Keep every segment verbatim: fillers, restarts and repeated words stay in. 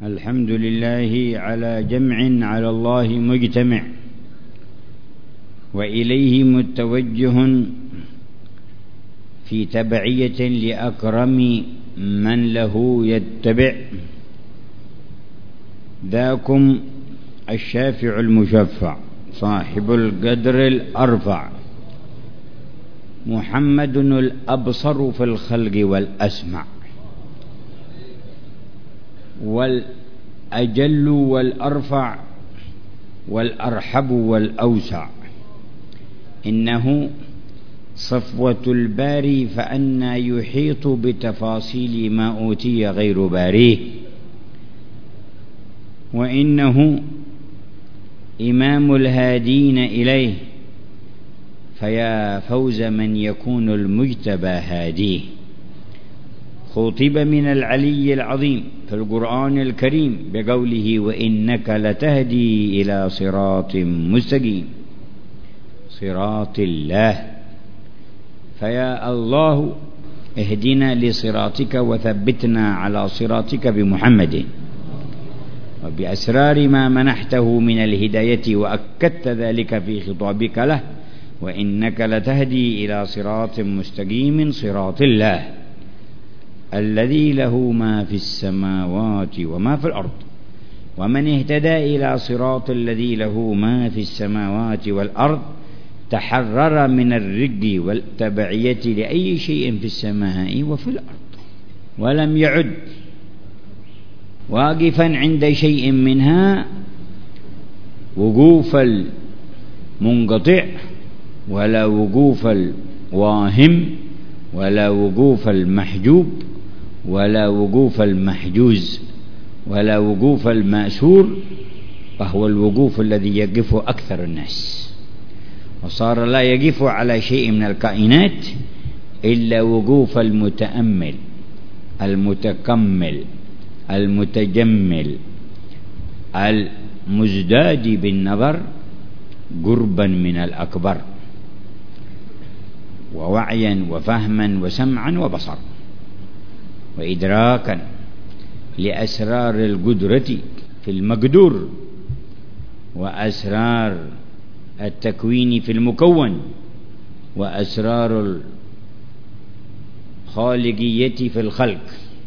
الحمد لله على جمع على الله مجتمع، وإليه متوجه في تبعية لأكرم من له يتبع. ذاكم الشافع المشفع صاحب القدر الأرفع، محمد الأبصر في الخلق والأسمع، والأجل والأرفع والأرحب والأوسع. إنه صفوة الباري، فأنى يحيط بتفاصيل ما أوتي غير باريه. وإنه إمام الهادين إليه، فيا فوز من يكون المجتبى هاديه. خطب من العلي العظيم في القرآن الكريم بقوله: وإنك لتهدي إلى صراط مستقيم، صراط الله. فيا الله اهدنا لصراطك وثبتنا على صراطك بمحمد، وبأسرار ما منحته من الهداية، وأكدت ذلك في خطابك له: وإنك لتهدي إلى صراط مستقيم، صراط الله الذي له ما في السماوات وما في الأرض. ومن اهتدى إلى صراط الذي له ما في السماوات والأرض تحرر من الرق والتبعية لأي شيء في السماء وفي الأرض، ولم يعد واقفا عند شيء منها وقوف المنقطع، ولا وقوف الواهم، ولا وقوف المحجوب، ولا وقوف المحجوز، ولا وقوف المأسور، وهو الوقوف الذي يقف أكثر الناس. وصار لا يقف على شيء من الكائنات إلا وقوف المتأمل المتكمل المتجمل المزداد بالنظر قربا من الأكبر، ووعيا وفهما وسمعا وبصر، وإدراكا لأسرار القدرة في المقدور، وأسرار التكوين في المكون، وأسرار الخالقية في الخلق.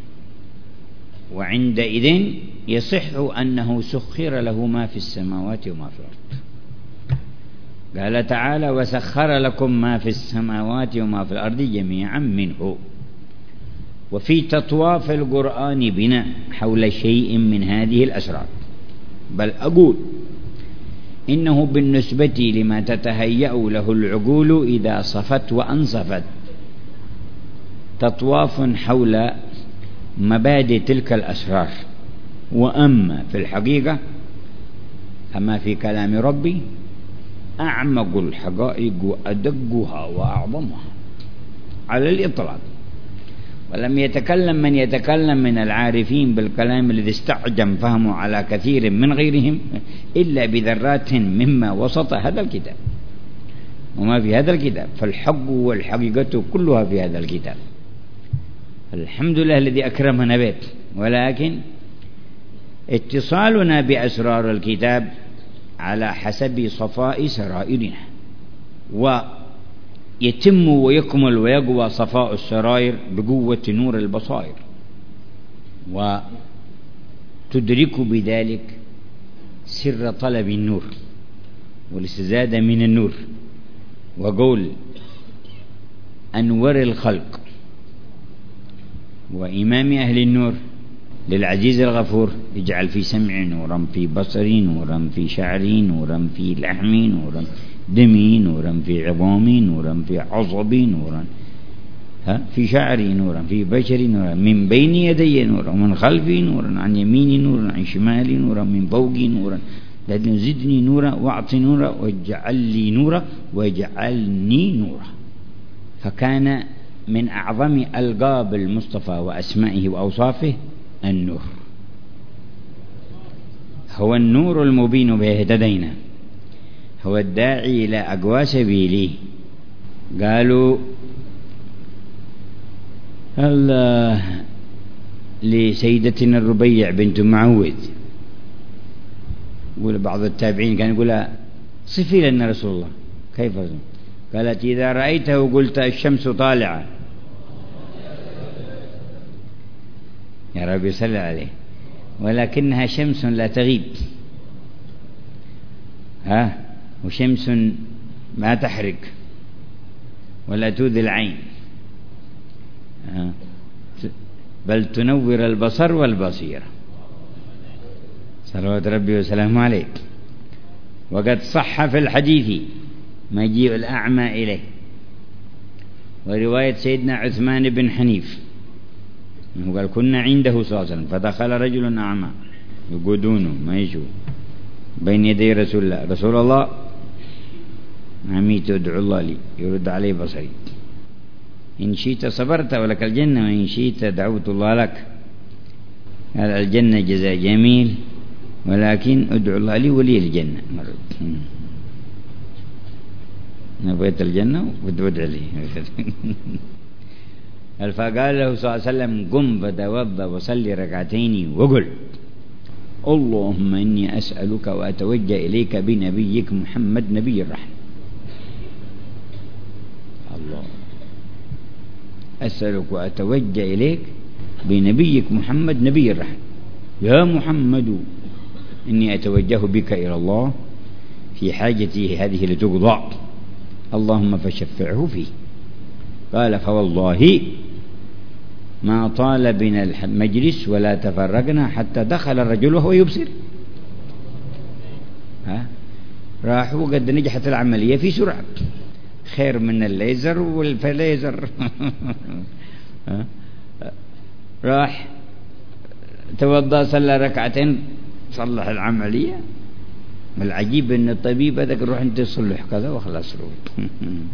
وعندئذ يصح أنه سخر له ما في السماوات وما في الأرض. قال تعالى: وسخر لكم ما في السماوات وما في الأرض جميعا منه. وفي تطواف القرآن بنا حول شيء من هذه الأسرار، بل أقول إنه بالنسبة لما تتهيأ له العقول إذا صفت وأنصفت تطواف حول مبادئ تلك الأسرار. وأما في الحقيقة، أما في كلام ربي، أعمق الحقائق وأدقها وأعظمها على الإطلاق. ولم يتكلم من يتكلم من العارفين بالكلام الذي استعجم فهمه على كثير من غيرهم إلا بذرات مما وسط هذا الكتاب وما في هذا الكتاب. فالحق والحقيقة كلها في هذا الكتاب. الحمد لله الذي أكرمنا به. ولكن اتصالنا بأسرار الكتاب على حسب صفاء سرائرنا، ويتم ويكمل ويقوى صفاء السرائر بقوة نور البصائر، وتدرك بذلك سر طلب النور والاستزادة من النور. وقول أنور الخلق وإمام أهل النور للعزيز الغفور: اجعل في سمعي نورا، في بصري نورا، في شعري نورا، في لحمي نورا، دمي نورا، في عظامي نورا، في عصبي نورا، ها في شعري نورا، في بشري نورا، من بين يدي نورا، ومن خلفي نورا، عن يميني نورا، عن شمالي نورا، من فوقي نورا، زدني نورا واعط نورا، واجعل لي نورا واجعلني نورا. فكان من أعظم ألقاب المصطفى وأسمائه وأوصافه النور. هو النور المبين به اهتدينا، هو الداعي إلى أقوى سبيله. قالوا الله لسيدتنا الربيع بنت معوذ، يقول بعض التابعين كان يقول صفي لنا رسول الله كيف؟ قالت إذا رأيته قلت الشمس طالعة. يا رب صل عليه. ولكنها شمس لا تغيب، ها، وشمس ما تحرق ولا تؤذي العين، ها، بل تنور البصر والبصيرة، صلوات ربي وسلامه عليه. وقد صح في الحديث مجيء الأعمى إليه، ورواية سيدنا عثمان بن حنيف قال كنا عنده صلى الله عليه وسلم فدخل رجل أعمى يقودونه ما يشوف بين يدي رسول الله، رسول الله عميت ادعو الله لي يرد عليه بصري، إن شئت صبرت ولك الجنة وإن شئت دعوت الله لك. قال الجنة جزاء جميل ولكن ادعو الله لي ولي الجنة. نبيت الجنة وادعو لي. فقال له صلى الله عليه وسلم قم فتوضأ وصلي ركعتين وقل اللهم إني أسألك وأتوجه إليك بنبيك محمد نبي الرحمة. الله، أسألك وأتوجه إليك بنبيك محمد نبي الرحمة. يا محمد إني أتوجه بك إلى الله في حاجتي هذه لتقضى، اللهم فشفعه فيه. قال فوالله ما طال بنا المجلس ولا تفرقنا حتى دخل الرجل وهو يبصر. ها، راحوا قد نجحت العملية في سرعة، خير من الليزر والفليزر. راح توضأ صلى ركعتين صلح العملية. العجيب ان الطبيب هذاك روح انت تصلح كذا وخلاص روح.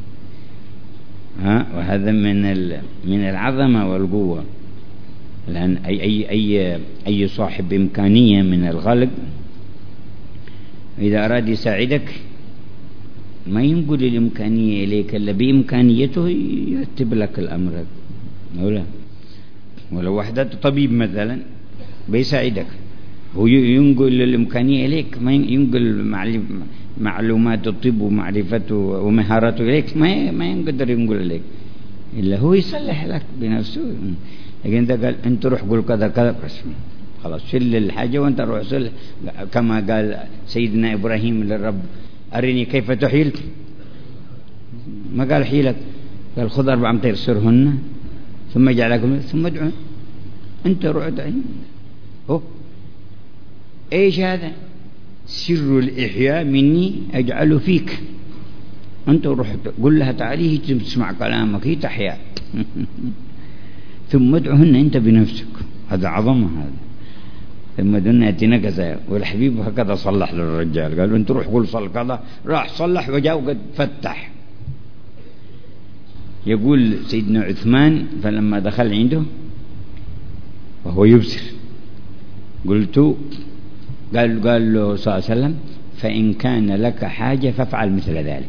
ها، وهذا من من العظمة والقوة، لأن أي أي أي أي صاحب إمكانية من الخلق إذا أراد يساعدك ما ينقل الإمكانية إليك إلا بإمكانيته يرتب لك الأمر، ولا ولو وحدة طبيب مثلا بيساعدك هو ينقل الإمكانية إليك، ما ينقل معلومات الطب ومعرفته ومهاراته إليك، ما ما يقدر ينقل إليك إلا هو يصلح لك بنفسه. لكن أنت قال أنت روح قول كذا كذا بس خلاص شل الحاجة وأنت روح صلح، كما قال سيدنا إبراهيم للرب أرني كيف تحيل، ما قال حيلك، قال خذ أربع أمتار سرهن ثم اجعلكم ثم ادعوا، أنت روح ادعي. هو ايش هذا؟ سر الإحياء مني أجعله فيك، أنت روح قل لها تعالي تسمع كلامك هي تحيا. ثم ادعهن أنت بنفسك، هذا عظمة هذا. ثم دون أتينا كذا، والحبيب هكذا صلح للرجال، قالوا أنت روح قل صل كذا، راح صلح وجاء وقد فتح. يقول سيدنا عثمان فلما دخل عنده وهو يبصر قلت قال قال له صلى الله عليه وسلم فإن كان لك حاجة فافعل مثل ذلك.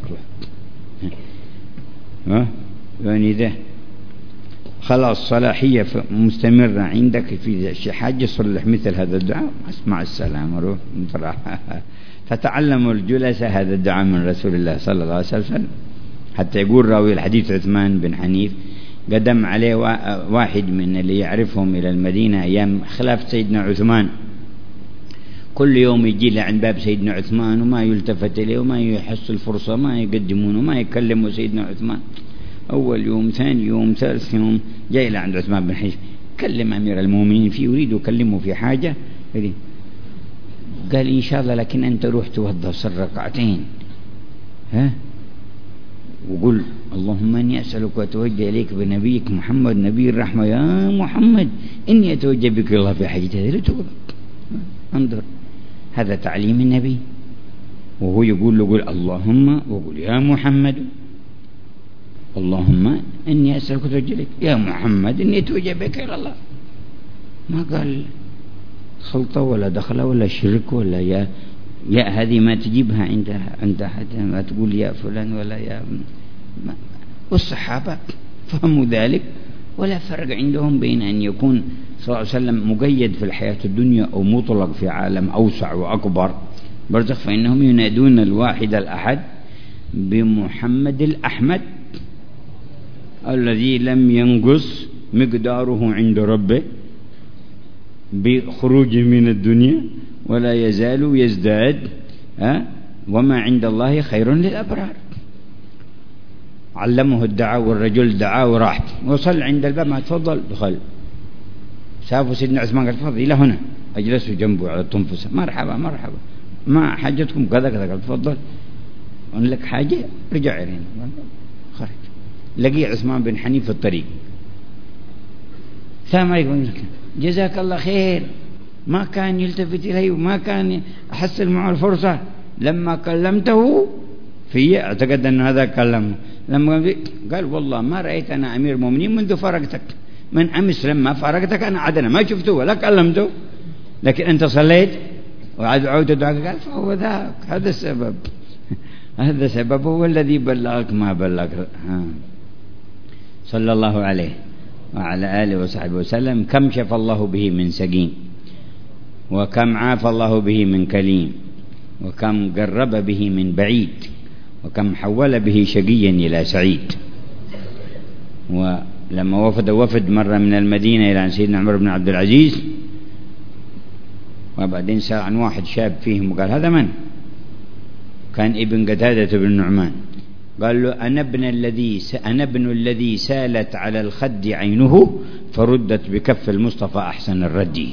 ها، يعني ده خلاص صلاحية مستمرة عندك في حاجة صلح مثل هذا الدعاء، اسمع السلام روح. فتعلموا الجلسة هذا الدعاء من رسول الله صلى الله عليه وسلم، حتى يقول راوي الحديث عثمان بن حنيف قدم عليه واحد من اللي يعرفهم إلى المدينة أيام خلافة سيدنا عثمان، كل يوم يجي له عند باب سيدنا عثمان وما يلتفت إليه وما يحس الفرصة، ما يقدمونه وما يكلموا سيدنا عثمان. أول يوم ثاني يوم ثالث يوم جاي له عند عثمان بن حنيف كلم أمير المؤمنين فيه يريد يكلمه في حاجة، قال إن شاء الله لكن أنت روح توضأ صل ركعتين ها وقل اللهم إني أسألك وأتوجه إليك بنبيك محمد نبي الرحمة. يا محمد إني أتوجه بك الله في حاجتي هذه تقول. انظر هذا تعليم النبي، وهو يقول له قل اللهم وقل يا محمد اللهم إني أسألك وأتوجه إليك يا محمد إني أتوجه بك إلى الله. ما قال خلطة ولا دخلة ولا شرك ولا يا يا هذه ما تجيبها عند عند أحد، ما تقول يا فلان ولا يا ما. والصحابة فهموا ذلك ولا فرق عندهم بين أن يكون صلى الله عليه وسلم مقيد في الحياة الدنيا أو مطلق في عالم أوسع وأكبر برزخ، فإنهم ينادون الواحد الأحد بمحمد الأحمد الذي لم ينقص مقداره عند ربه بخروجه من الدنيا ولا يزال يزداد، ها؟ وما عند الله خير للأبرار. علمه الدعاء والرجل دعا وراح وصل عند الباب، ما تفضل دخل. شافوا سيدنا عثمان قال تفضل إلى هنا، أجلسوا جنبه على التنفس، مرحبا مرحبا، ما حاجتكم كذا كذا، قال تفضل أقول لك حاجة، رجع إلينا خرج. لقي عثمان بن حنيف في الطريق، السلام عليكم، جزاك الله خير، ما كان يلتفت إليه وما كان أحصل معه الفرصة. لما كلمته في اعتقد أن هذا كلمه، لما قال والله ما رأيت أنا أمير المؤمنين منذ فرقتك، من أمس لما فرقتك أنا عدنا ما شفته ولا كلمته، لكن أنت صليت وعودت دعاك. قال فهو ذاك، هذا السبب، هذا السبب هو الذي بلغك ما بلغك. صلى الله عليه وعلى آله وصحبه وسلم. كم شفى الله به من سقيم، وكم عافى الله به من كليم، وكم قرب به من بعيد، وكم حول به شقيا إلى سعيد. ولما وفد وفد مرة من المدينة إلى سيدنا عمر بن عبد العزيز، وبعدين سأل عن واحد شاب فيهم وقال هذا من؟ كان ابن قتادة بن النعمان. قال له أنا ابن الذي أنا ابن الذي سالت على الخد عينه فردت بكف المصطفى أحسن الرد.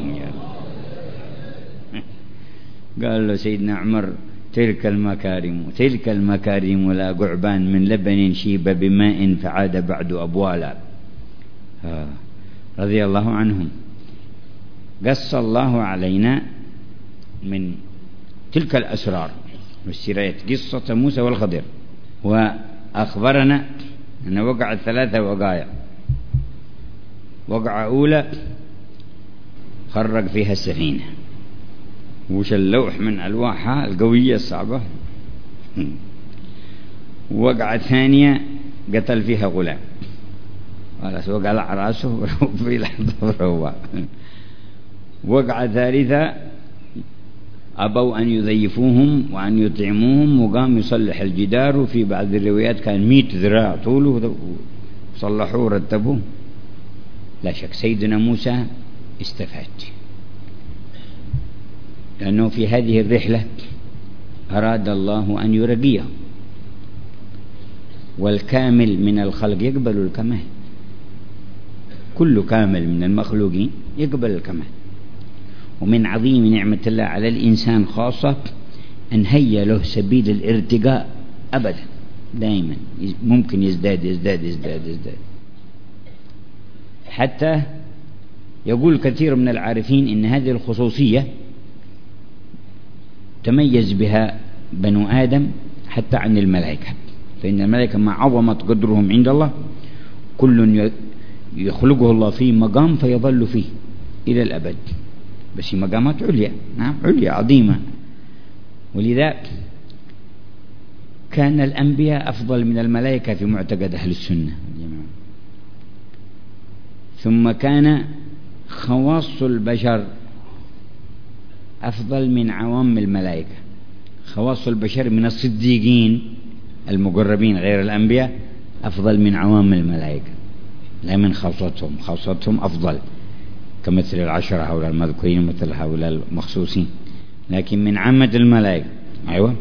قال له سيدنا عمر تلك المكارم تلك المكارم لا قعبان من لبن شيب بماء فعاد بعد أبوالا. رضي الله عنهم. قص الله علينا من تلك الأسرار والسرايات قصة موسى والخضر، وأخبرنا أن وقعت ثلاثة وقائع. وقعة أولى خرج فيها السفينة، وش اللوح من ألواحها القوية الصعبة. وقعة ثانية قتل فيها غلام، خلاص وقع راسه في لحظة هو. وقعة ثالثة أبوا أن يضيفوهم وأن يطعموهم، وقام يصلح الجدار، وفي بعض الروايات كان مئة ذراع طوله، صلحوه ورتبوه. لا شك سيدنا موسى استفاد، لأنه في هذه الرحلة أراد الله أن يرقيه، والكامل من الخلق يقبل الكمال، كل كامل من المخلوقين يقبل الكمال. ومن عظيم نعمة الله على الإنسان خاصة أن هيا له سبيل الارتقاء أبدا، دائما ممكن يزداد يزداد يزداد يزداد. حتى يقول كثير من العارفين إن هذه الخصوصية تميز بها بنو آدم حتى عن الملائكة، فإن الملائكة مع عظمة قدرهم عند الله كل يخلقه الله في مقام فيظل فيه إلى الأبد، بس مقامات عليا، نعم عليا عظيمة. ولذا كان الأنبياء أفضل من الملائكة في معتقد أهل السنة. ثم كان خواص البشر أفضل من عوام الملائكة. خواص البشر من الصديقين المقربين غير الأنبياء أفضل من عوام الملائكة، لا من خاصتهم، خاصتهم أفضل كمثل العشرة هؤلاء المذكورين مثل هؤلاء المخصوصين، لكن من عامة الملائكة. أيوة،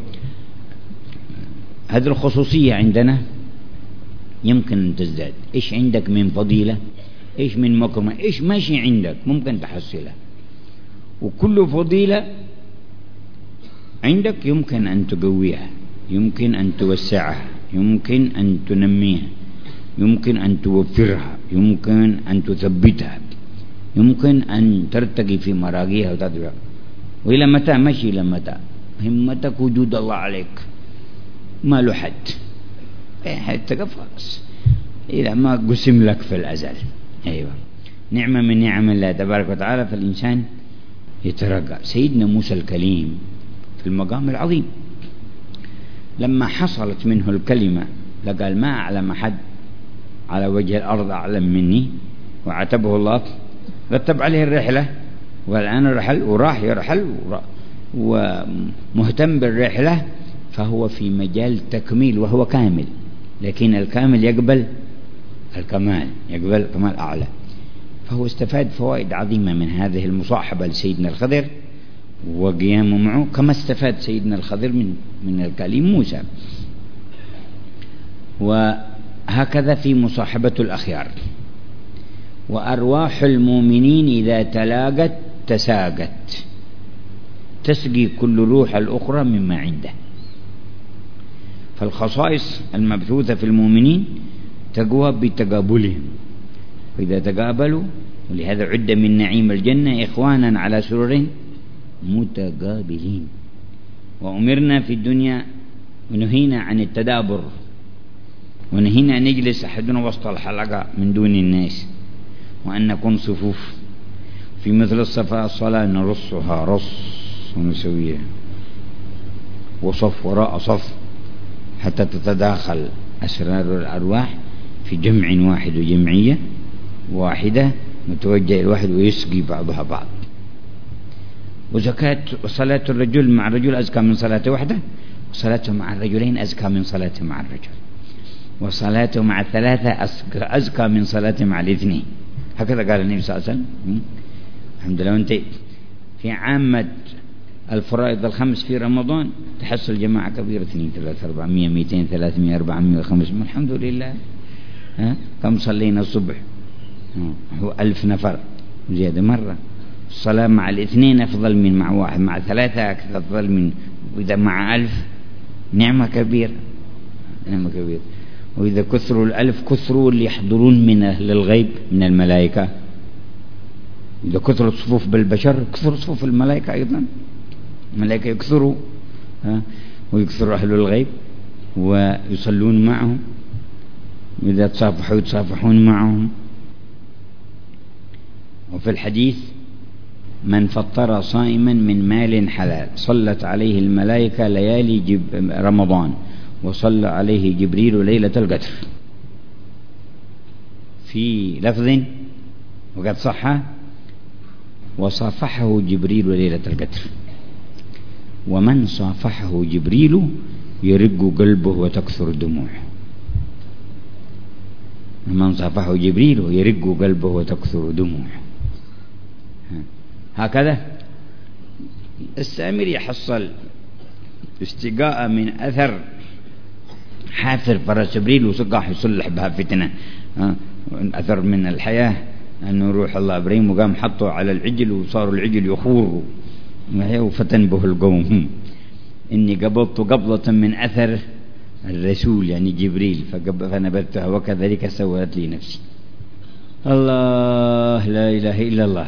هذه الخصوصية عندنا يمكن أن تزداد. إيش عندك من فضيلة، إيش من مكرمة، إيش ماشي عندك ممكن تحصلها، وكل فضيلة عندك يمكن أن تقويها، يمكن أن توسعها، يمكن أن تنميها، يمكن أن توفرها، يمكن أن تثبتها، يمكن أن ترتقي في مراقيها وتدرك. وإلى متى؟ ماشي إلى متى؟ همتك وجود الله عليك ما له حد، حتى خلاص إذا ما قسم لك في الأزل. أيوة، نعمة من نعم الله تبارك وتعالى، فالإنسان يترقى. سيدنا موسى الكليم في المقام العظيم لما حصلت منه الكلمة لقال ما أعلم أحد على وجه الأرض أعلم مني، وعتبه الله رتب عليه الرحلة والآن رحل وراح يرحل ومهتم بالرحلة، فهو في مجال تكميل وهو كامل، لكن الكامل يقبل الكمال، يقبل كمال أعلى. فهو استفاد فوائد عظيمة من هذه المصاحبة لسيدنا الخضر وقيامه معه، كما استفاد سيدنا الخضر من من الكليم موسى. وهكذا في مصاحبة الأخيار. وأرواح المؤمنين إذا تلاقت تساقت، تسقي كل روح الأخرى مما عنده. فالخصائص المبثوثة في المؤمنين تقوى بتقابلهم، وإذا تقابلوا، ولهذا عد من نعيم الجنة إخوانا على سرر متقابلين. وأمرنا في الدنيا ونهينا عن التدابر، ونهينا أن نجلس أحدنا وسط الحلقة من دون الناس، وأن نكون صفوف في مثل الصفاء الصلاة نرصها رص ونسويها، وصف وراء صف حتى تتداخل أسرار الأرواح في جمع واحد وجمعية واحدة متوجه الواحد ويسقي بعضها بعض. وزكاة وصلاة الرجل مع الرجل أزكى من صلاته وحده، وصلاته مع الرجلين أزكى من صلاته مع الرجل، وصلاته مع الثلاثة أزكى من صلاته مع الاثنين. هكذا قال النبي صلى الله عليه وسلم. الحمد لله. وانت في عامة الفرائض الخمس في رمضان تحصل جماعة كبيرة، اثنين ثلاثة أربعمية مئتين ثلاثمية أربعمية خمسمية، الحمد لله. ها كم صلينا الصبح؟ هو ألف نفر زيادة مرة. الصلاة مع الاثنين أفضل من مع واحد، مع ثلاثة أفضل من، وإذا مع ألف نعمة كبيرة، نعمة كبيرة. وإذا كثروا الألف كثروا اللي يحضرون من أهل الغيب من الملائكة. إذا كثروا الصفوف بالبشر كثروا صفوف الملائكة أيضا، الملائكة يكثروا، ها ويكثروا أهل الغيب ويصلون معهم، وإذا تصافحوا يتصافحون معهم. وفي الحديث من فطر صائما من مال حلال صلت عليه الملائكة ليالي جب رمضان، وصلى عليه جبريل ليلة القدر. في لفظ وقد صح وصافحه جبريل ليلة القدر، ومن صافحه جبريل يرق قلبه وتكثر دموعه. من صافحه جبريل يرق قلبه وتكثر دموعه. هكذا السامر يحصل استقاء من أثر حافر فرس جبريل وسقاح يصلح بها فتنة. أثر من الحياة أنه روح الله إبراهيم وقام حطه على العجل وصار العجل يخور وفتن به القوم. إني قبضت قبضة من أثر الرسول يعني جبريل فنبذتها وكذلك سوت لي نفسي. الله لا إله إلا الله.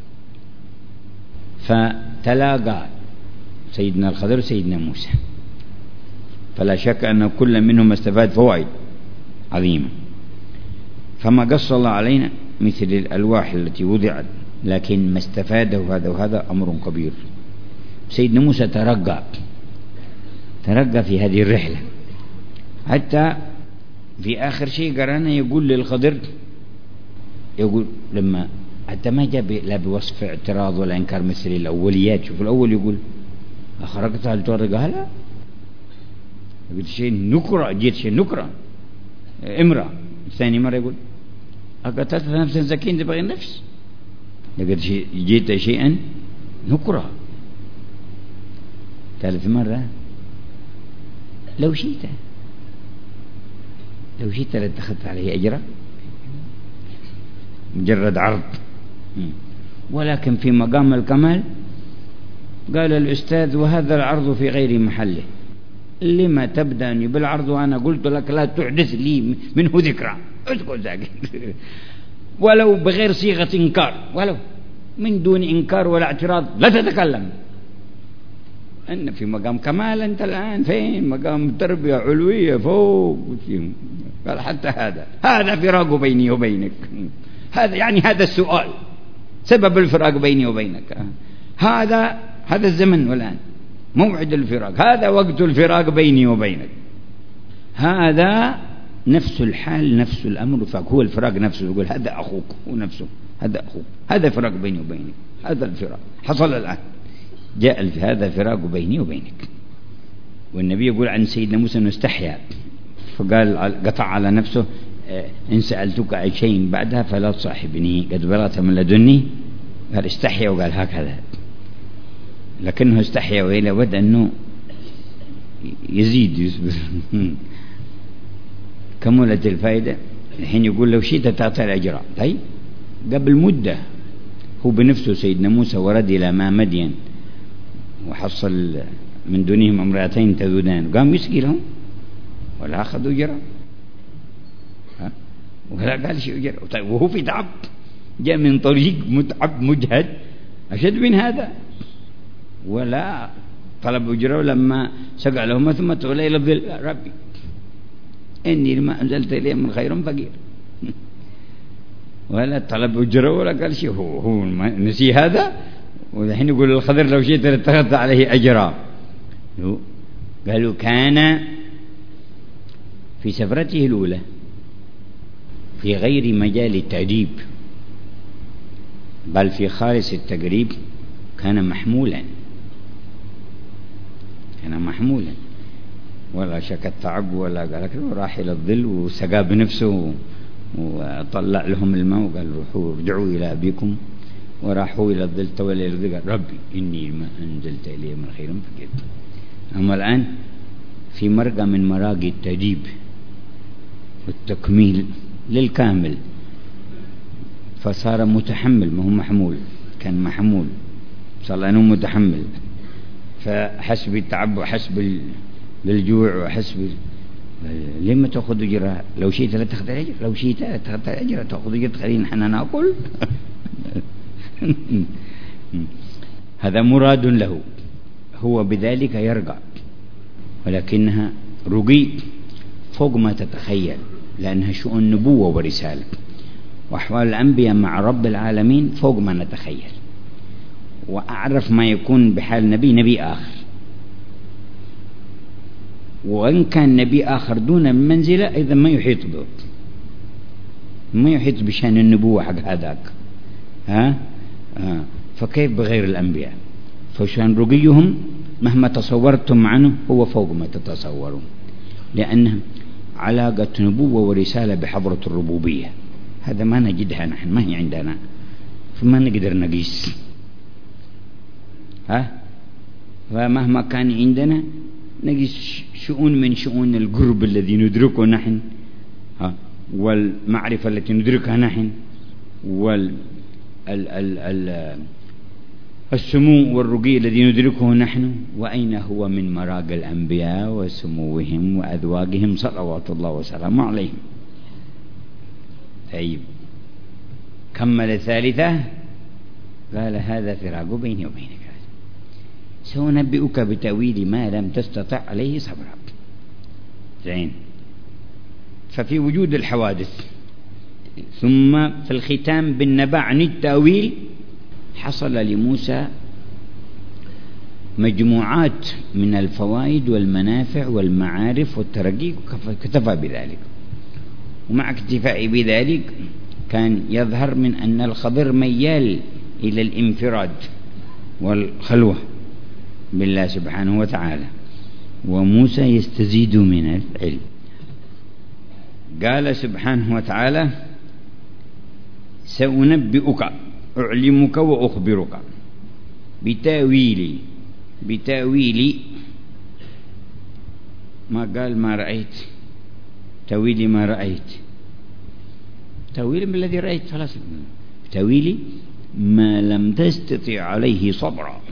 فتلاقى سيدنا الخضر وسيدنا موسى، فلا شك أن كل منهم استفاد فوائد عظيمة. فما قص الله علينا مثل الألواح التي وضعت، لكن ما استفاده هذا وهذا أمر كبير. سيدنا موسى ترقى ترقى في هذه الرحلة، حتى في آخر شيء قرانا يقول للخضر، يقول لما حتى ما جاء لا بوصف اعتراض ولا إنكار مثل الأوليات. شوف الأول يقول أخرجتها لتورق، قال لا، قلت شيء نكرة، جيت شيء نكرة امرأة. ثاني مرة يقول أقتلت نفسا زكين تبغي النفس، لقد جيت شيئا نكرة. ثالث مرة لو شئت لو شئت لاتخذت عليه أجرا، مجرد عرض. ولكن في مقام الكمال قال الأستاذ وهذا العرض في غير محله، لما تبدأني بالعرض وأنا قلت لك لا تحدث لي منه ذكرى، اسكت ساكت ولو بغير صيغة إنكار، ولو من دون إنكار ولا اعتراض لا تتكلم. أن في مقام كمال أنت الآن فين؟ مقام تربية علوية فوق. قال حتى هذا هذا فراق بيني وبينك، هذا يعني هذا السؤال سبب الفراق بيني وبينك، هذا هذا الزمن والآن موعد الفراق، هذا وقت الفراق بيني وبينك، هذا نفس الحال نفس الأمر. فهو الفراق نفسه، يقول هذا أخوك هو نفسه هذا أخوك، هذا فراق بيني وبينك، هذا الفراق حصل الآن، جاء هذا فراق بيني وبينك. والنبي يقول عن سيدنا موسى أنه استحيا فقال قطع على نفسه إن سألتك عن شيء بعدها فلا تصاحبني قد بلغت من لدني. قال استحيا وقال هكذا، لكنه استحيا وإلى ود أنه يزيد يصبر. كملت الفائدة. الحين يقول لو شئت تعطي الأجر. طيب قبل مدة هو بنفسه سيدنا موسى ورد إلى ماء مدين وحصل من دونهم امرأتين تذودان، قام يسقي لهم ولا أخذوا أجرا ولا قال شيء أجر. طيب وهو في تعب، جاء من طريق متعب مجهد أشد من هذا ولا طلب أجره. لما سقع لهم ثم تولى إلى الظل ربي إني لما أنزلت إليه من خير فقير. ولا طلب أجره ولا قال شيء، هو, هو نسي هذا. والحين يقول الخضر لو شئت لاتخذت عليه أجرا. قالوا كان في سفرته الأولى في غير مجال التأديب بل في خالص التقريب، كان محمولا كان محمولا ولا شك التعب ولا قال لك راح إلى الظل وسقى بنفسه وطلع لهم الماء وقال روحوا ارجعوا إلى أبيكم، وراحوا إلى الظل تولى إلى الظل قال ربي إني ما أنزلت إليه من خير فقير. أما الآن في مرقى من مراقي التأديب والتكميل للكامل، فصار متحمل ما هو محمول، كان محمول صار أنه متحمل، فحس بالتعب وحس بالجوع وحس بال... لما تأخذ أجرها؟ لو شئت لا تأخذ الأجر، لو شئت لا تأخذ الأجر تأخذ أجر خلينا نحن نأكل. هذا مراد له، هو بذلك يرقى، ولكنها رقي فوق ما تتخيل، لأنها شؤون نبوة ورسالة، وأحوال الأنبياء مع رب العالمين فوق ما نتخيل. وأعرف ما يكون بحال نبي نبي آخر، وإن كان نبي آخر دون منزلة إذا ما يحيط به، ما يحيط بشأن النبوة حق هذاك. ها؟ ها فكيف بغير الأنبياء؟ فشأن رقيهم مهما تصورتم عنه هو فوق ما تتصورون، لأنها علاقة نبوة ورسالة بحضرة الربوبية، هذا ما نجدها نحن، ما هي عندنا، فما نقدر نقيس. ها؟ فمهما كان عندنا نقيس شؤون من شؤون القرب الذي ندركه نحن، ها؟ والمعرفة التي ندركها نحن، وال ال ال ال السمو والرقي الذي ندركه نحن، وأين هو من مراقي الأنبياء وسموهم وأذواقهم صلوات الله وسلامه عليهم. طيب كمل الثالثة قال هذا فراق بيني وبينك، سأنبئك بتأويل ما لم تستطع عليه صبرا. زين. ففي وجود الحوادث ثم في الختام بالنبأ عن التأويل حصل لموسى مجموعات من الفوائد والمنافع والمعارف والترقي، كتفى بذلك. ومع اكتفاء بذلك كان يظهر من أن الخضر ميال إلى الانفراد والخلوة بالله سبحانه وتعالى، وموسى يستزيد من العلم. قال سبحانه وتعالى سأنبئك أعلمك وأخبرك بتاويلي. بتاويلي ما قال ما رأيت، تاويلي ما رأيت، تاويلي من الذي رأيت خلاص، تاويلي ما لم تستطع عليه صبرا،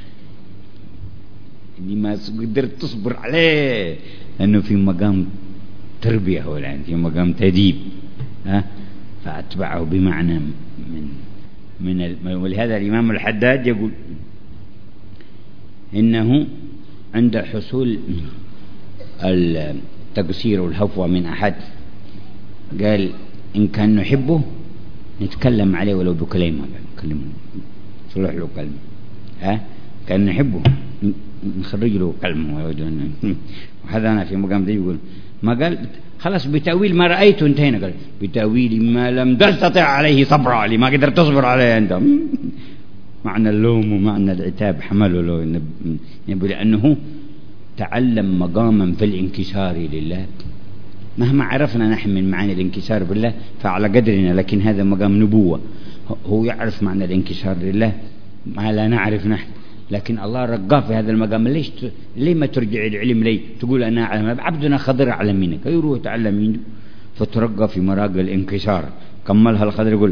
اللي ما قدرت تصبر عليه، لأنه في مقام تربية هو الآن، في مقام تديب. ها؟ فأتبعه بمعنى من من ولهذا الإمام الحداد يقول إنه عند حصول التقصير والهفوة من أحد قال إن كان نحبه نتكلم عليه ولو بكلمة، نكلمه صلح له كلمة. ها؟ كان نحبه نخرج له كلمة. وهذا أنا في مقام ذي يقول ما قال خلاص بتأويل ما رأيته انتهينا، قال بتأويل ما لم تستطع عليه صبرا، اللي ما قدر تصبر عليه أنت. معنى اللوم ومعنى العتاب حمله له، لأنه تعلم مقاما في الانكسار لله. مهما عرفنا نحن من معنى الانكسار بالله فعلى قدرنا، لكن هذا مقام نبوة، هو يعرف معنى الانكسار لله ما لا نعرف نحن، لكن الله رقاه في هذا المقام. ليش ت... ليه ما ترجع العلم لي تقول أنا أعلم؟ عبدنا خضر أعلم منك، يروح تعلم منه فترقى في مراقب الانكسار. كملها الخضر يقول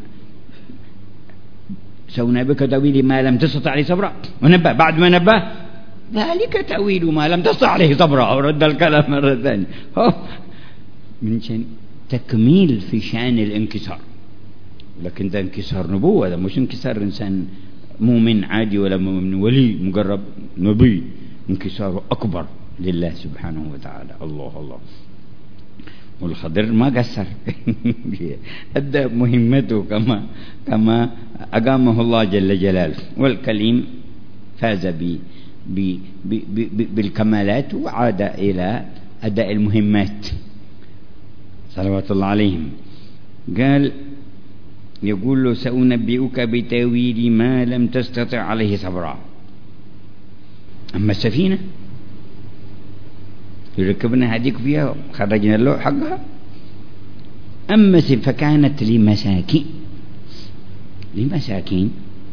سونا بك تأويل ما لم تستطع عليه صبرا، ونبه بعد ما نبه ذلك تأويل ما لم تستطع عليه صبرا، أو رد الكلام مرة ثانية. من شان تكميل في شأن الانكسار، لكن ده انكسار نبوة، ده مش انكسار إنسان مؤمن عادي ولا مؤمن ولي مقرب، نبي انكساره أكبر لله سبحانه وتعالى. الله الله. والخضر ما قصر أدى مهمته كما كما أقامه الله جل جلاله، والكليم فاز ب ب ب بالكمالات وعاد إلى أداء المهمات صلوات الله عليهم. قال يقول له سأنبئك بتأويل ما لم تستطع عليه صبرا. أما السفينة ركبنا هديك فيها خرجنا له حقها. أما فكانت لمساكين، لمساكين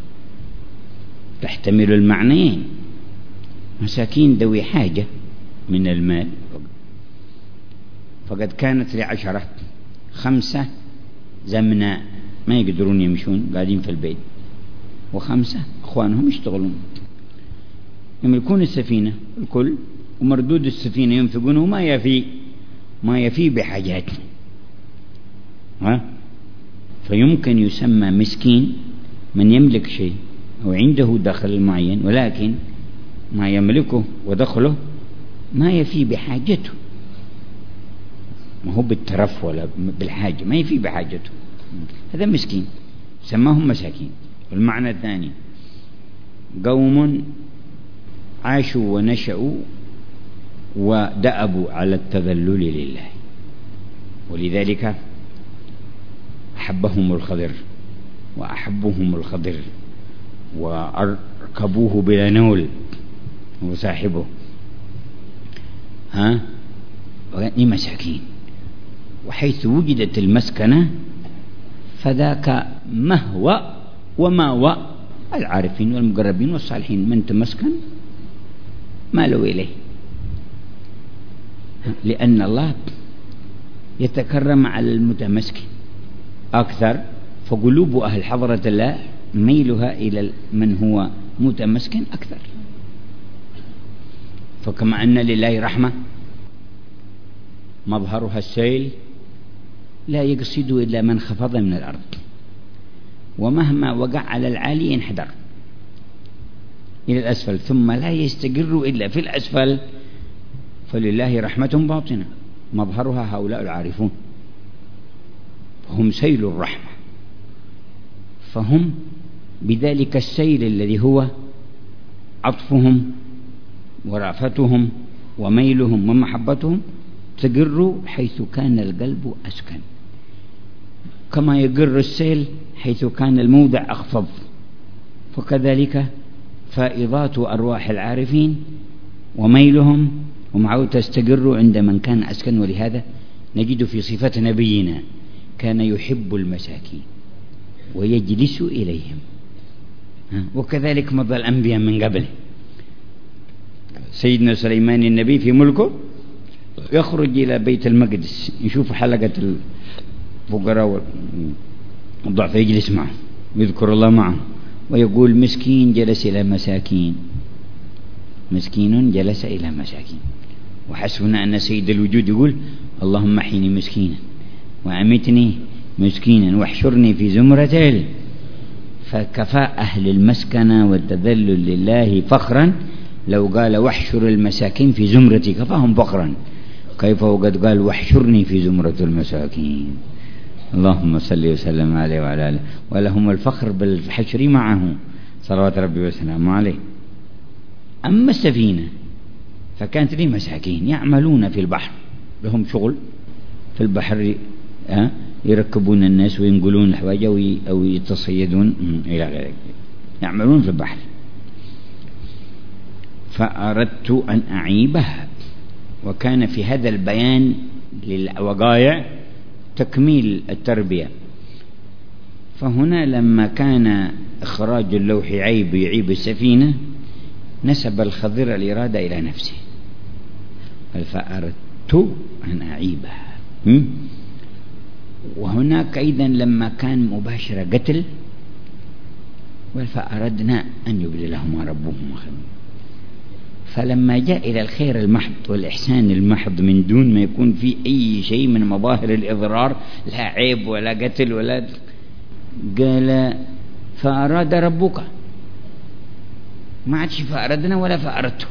تحتمل المعنيين، مساكين ذوي حاجة من المال، فقد كانت لعشرة، خمسة زمناء ما يقدرون يمشون قاعدين في البيت، وخمسة أخوانهم يشتغلون يملكون السفينة الكل، ومردود السفينة ينفقونه ما يفي ما يفي بحاجاتهم، ها؟ فيمكن يسمى مسكين من يملك شيء أو عنده دخل معين، ولكن ما يملكه ودخله ما يفي بحاجته، ما هو بالترف ولا بالحاجة، ما يفي بحاجته، هذا مسكين، سماهم مساكين. والمعنى الثاني قوم عاشوا ونشأوا ودأبوا على التذلل لله، ولذلك أحبهم الخضر وأحبهم الخضر وأركبوه بلا نول وصاحبه، ها وغني مساكين. وحيث وجدت المسكنة فذاك مهوى وماوى العارفين والمقربين والصالحين، من تمسكن مالوا إليه، لأن الله يتكرم على المتمسكن أكثر، فقلوب أهل حضرة الله ميلها إلى من هو متمسكن أكثر. فكما أن لله رحمة مظهرها السيل لا يقصد إلا من خفض من الأرض، ومهما وقع على العالي ينحدر إلى الأسفل ثم لا يستقر إلا في الأسفل. فلله رحمة باطنة مظهرها هؤلاء العارفون، هم سيل الرحمة، فهم بذلك السيل الذي هو عطفهم ورأفتهم وميلهم ومحبتهم تقر حيث كان القلب أسكن، كما يقر السيل حيث كان الموضع أخفض. فكذلك فائضات أرواح العارفين وميلهم ومعه تستقر عند من كان أسكن. ولهذا نجد في صفة نبينا كان يحب المساكين ويجلس إليهم، وكذلك مضى الأنبياء من قبله. سيدنا سليمان النبي في ملكه يخرج إلى بيت المقدس يشوف حلقة الفقراء والضعف يجلس معه يذكر الله معه ويقول مسكين جلس إلى مساكين، مسكين جلس إلى مساكين. وحسبنا أن سيد الوجود يقول اللهم احيني مسكينا وأمتني مسكينا واحشرني في زمرة. فكفاء أهل المسكنة والتذلل لله فخرا لو قال واحشر المساكين في زمرتي، كفاهم فخرا، كيف وقد قال واحشرني في زمرة المساكين. اللهم صل وسلم عليه وعلى آله، ولهم الفخر بالحشر معه صلوات ربي وسلامه عليه. أما السفينة فكانت لي مساكين يعملون في البحر لهم شغل في البحر، ها يركبون الناس وينقلون الحوايج أو يتصيدون إلى غيره، يعملون في البحر. فأردت أن أعيبها. وكان في هذا البيان للوقائع تكميل التربية. فهنا لما كان إخراج اللوح عيب يعيب السفينة، نسب الخضر الإرادة إلى نفسه، فأردت أن أعيبها. وهناك أيضا لما كان مباشرة قتل، فأردنا أن يبدلهما ربهما خيرا. فلما جاء إلى الخير المحض والإحسان المحض من دون ما يكون في أي شيء من مظاهر الإضرار، لا عيب ولا قتل ولا، قال فأراد ربك، ما عادش فأردنا ولا فأردته،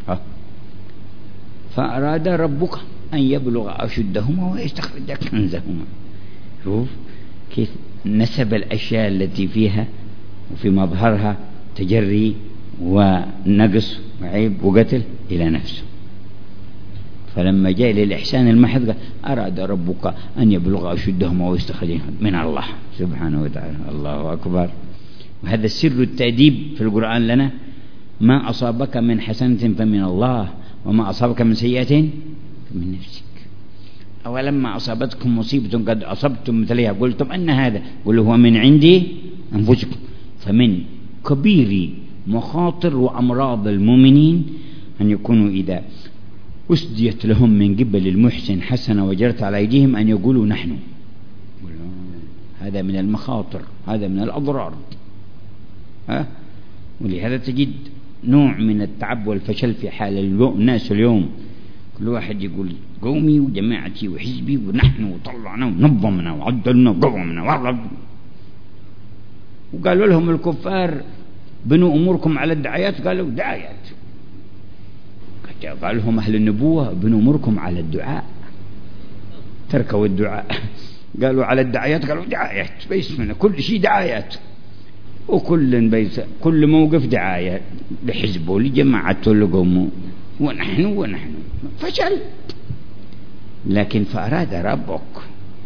فأراد ربك أن يبلغ أشدهما ويستخرج كنزهما. شوف كيف نسب الأشياء التي فيها وفي مظهرها تجري ونقص وعيب وقتل إلى نفسه. فلما جاء للإحسان المحض قال أراد ربك أن يبلغ أشدهما ويستخرج من الله سبحانه وتعالى. الله أكبر. وهذا سر التأديب في القرآن لنا: ما أصابك من حسنة فمن الله وما أصابك من سيئة من نفسك. أولما أصابتكم مصيبة قد أصبتم مثلها قلتم أن هذا، قل هو من عندي أنفسكم. فمن كبير مخاطر وأمراض المؤمنين أن يكونوا إذا أسديت لهم من قبل المحسن حسنة وجرت على أيديهم أن يقولوا نحن. هذا من المخاطر، هذا من الأضرار. ها؟ ولهذا تجد نوع من التعب والفشل في حال الناس اليوم. كل واحد يقول قومي وجماعتي وحزبي ونحن وطلعنا ونظمنا وعدلنا وقومنا والله. وقالوا لهم الكفار بنوا أموركم على الدعايات، قالوا دعايات. قال لهم أهل النبوة بنوا أموركم على الدعاء، تركوا الدعاء. قالوا على الدعايات، قالوا دعايات باسمنا، كل شيء دعايات، وكل بيس كل موقف دعاية لحزبه لجماعته لقومه، ونحن ونحن فشل. لكن فأراد ربك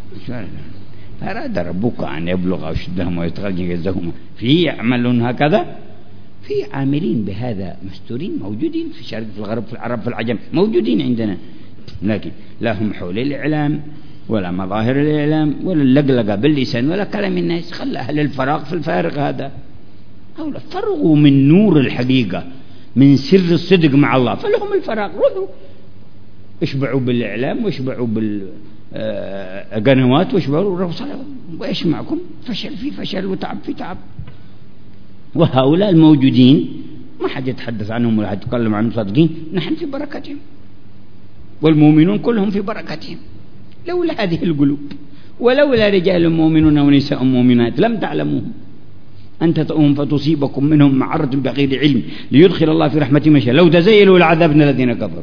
أراد ربك أن يبلغ أشدهم ويستخرج كنزهما. في يعملون هكذا، في عاملين بهذا مستورين موجودين في الشرق في الغرب في العرب في العجم، موجودين عندنا، لكن لا هم حول الإعلام ولا مظاهر الإعلام ولا اللقلقة باللسان ولا كلام الناس. خلى أهل الفراغ في الفارغ هذا، أو فرغوا من نور الحقيقة من سر الصدق مع الله، فلهم الفراغ. روحوا اشبعوا بالإعلام واشبعوا بالقنوات واشبعوا، وإيش معكم؟ فشل في فشل وتعب في تعب. وهؤلاء الموجودين ما حد يتحدث عنهم ولا حد يتكلم عنهم صادقين، نحن في بركتهم، والمؤمنون كلهم في بركتهم. لولا هذه القلوب، ولولا رجال مؤمنون ونساء مؤمنات لم تعلموهم أن تطؤهم فتصيبكم منهم معرة بغير علم ليدخل الله في رحمته من يشاء لو تزيلوا لعذبنا الذين كفروا.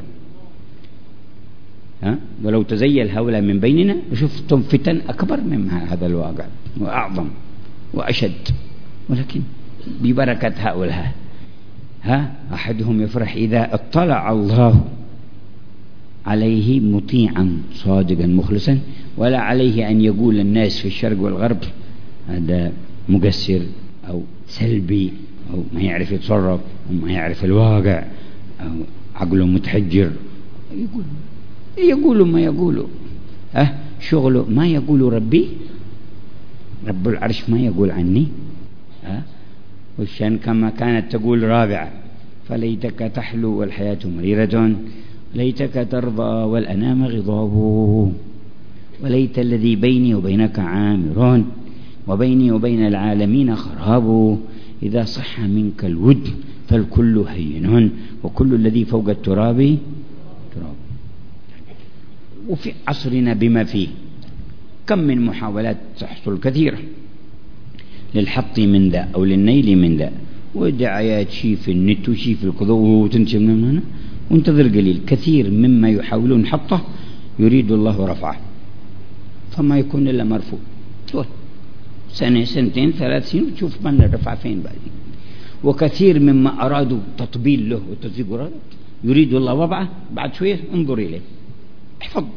ها؟ ولو تزيل هؤلاء من بيننا لشفتم فتن أكبر من هذا الواقع وأعظم وأشد، ولكن ببركة هؤلاء. ها؟ أحدهم يفرح إذا اطلع الله عليه مطيعا صادقا مخلصا، ولا عليه أن يقول الناس في الشرق والغرب هذا مقصر أو سلبي أو ما يعرف يتصرف أو ما يعرف الواقع أو عقله متحجر. يقول يقولوا ما يقولوا، أه شغله ما يقولوا ربي رب العرش ما يقول عني. أه والشان كما كانت تقول رابعة: فليتك تحلو والحياة مريرة، ليتك ترضى والأنام غضاب، وليت الذي بيني وبينك عامر، وبيني وبين العالمين خراب، إذا صح منك الود فالكل هين، وكل الذي فوق التراب تراب. وفي عصرنا بما فيه كم من محاولات تحصل كثيرة للحط من ذا أو للنيل من ذا، ودعايات شي في النت وشي في الكذو وتنشي من هنا، وانتظر قليل. كثير مما يحاولون حطه يريد الله رفعه، فما يكون إلا مرفوع. سنة سنتين ثلاث سنين وتشوف من الرفع فين بعدين. وكثير مما أرادوا تطبيل له وتزيق يريد الله وضعه، بعد شوية انظر إليه احفظ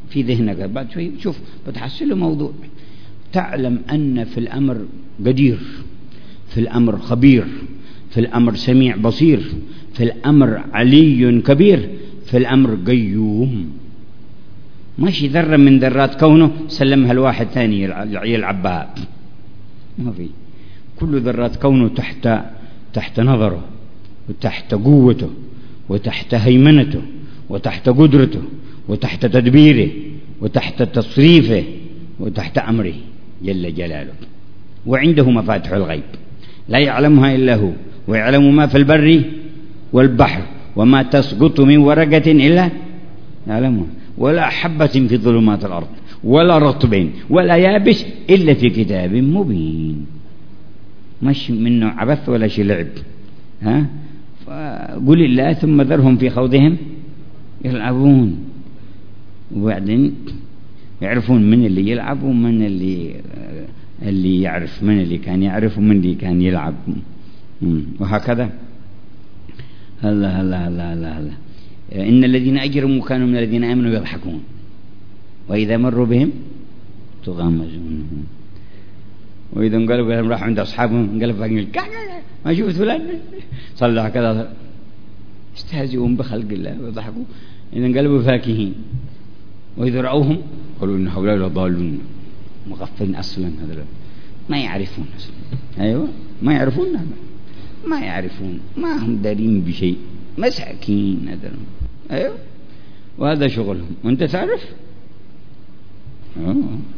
في ذهنك بعد شوي شوف بتحصل له موضوع. تعلم أن في الأمر قدير، في الأمر خبير، في الأمر سميع بصير، في الأمر علي كبير، في الأمر قيوم. ماشي ذرة من ذرات كونه سلمها الواحد ثاني يلعب بها، ما في. كل ذرات كونه تحت تحت نظره وتحت قوته وتحت هيمنته وتحت قدرته وتحت تدبيره وتحت تصريفه وتحت أمره جل جلاله. وعنده مفاتح الغيب لا يعلمها إلا هو، ويعلم ما في البر والبحر، وما تسقط من ورقة إلا يعلمها، ولا حبة في ظلمات الأرض ولا رطب ولا يابس إلا في كتاب مبين. مش منه عبث ولا شي لعب. ها فقل الله ثم ذرهم في خوضهم يلعبون، وبعدين يعرفون من اللي يلعب ومن اللي اللي يعرف، من اللي كان يعرف ومن اللي كان يلعب، وهكذا. الله الله الله الله الله. إن الذين أجرموا كانوا من الذين آمنوا يضحكون وإذا مروا بهم تغامزون، وإذا انقلبوا لهم راحوا عند أصحابهم انقلبوا فاقين ما شفت فلان صلى هكذا، استهزئون بخلق الله ويضحكوا. إذا انقلبوا فاكهين، وإذا رأوهم قالوا إن هؤلاء لضالون مغفلين أصلا، هذا ما يعرفون أصلا. أيوة ما يعرفون، ما يعرفون، ما هم دارين بشيء، مساكين هذا. أيوة وهذا شغلهم. وأنت تعرف أوه.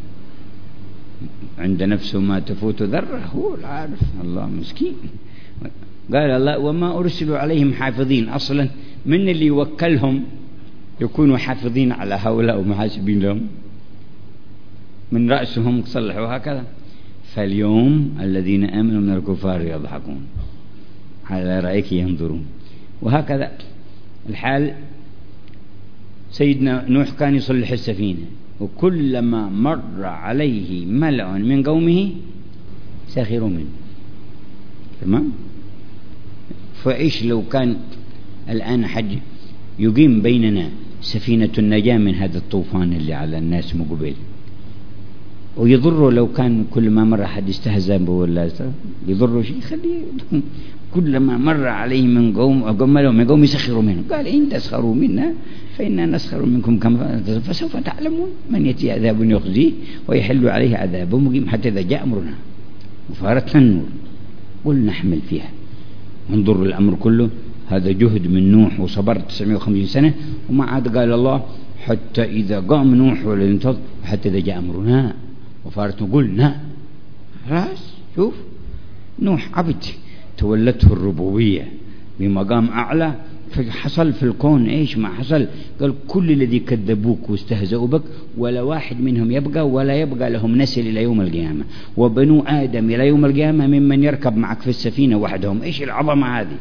عند نفسه ما تفوت ذرة هو العارف. الله مسكين. قال الله وما أرسلوا عليهم حافظين. أصلا من اللي يوكلهم يكونوا حافظين على هؤلاء ومحاسبين لهم؟ من رأسهم صلحوا هكذا. فاليوم الذين آمنوا من الكفار يضحكون على رأيك ينظرون. وهكذا الحال. سيدنا نوح كان يصلح السفينة، وكلما مر عليه ملأ من قومه سخروا منه. تمام. فإيش لو كان الآن حج يقيم بيننا سفينة النجاة من هذا الطوفان اللي على الناس مقبل، ويضره لو كان كل ما مر أحد استهزأ به ولا يضره شيء، خليه كل ما مر عليه من قوم أو من قوم يسخروا منه. قال إن تسخروا منا فإنا نسخر منكم كما فسوف تعلمون من يأتي عذاب يخزيه ويحل عليه عذاب مقيم حتى إذا جاء أمرنا وفارتنا النور قل نحمل فيها. انظر الأمر كله هذا جهد من نوح وصبر تسعمائة وخمسين سنة، وما عاد قال الله حتى إذا قام نوح ولا ينتظر حتى إذا جاء أمرنا وفارتنا قلنا. خلاص شوف نوح عبد تولته الربوبية بمقام أعلى، فحصل في الكون إيش ما حصل. قال كل الذي كذبوك واستهزأوا بك ولا واحد منهم يبقى ولا يبقى لهم نسل إلى يوم القيامة، وبنو آدم إلى يوم القيامة ممن يركب معك في السفينة وحدهم. إيش العظمة هذه؟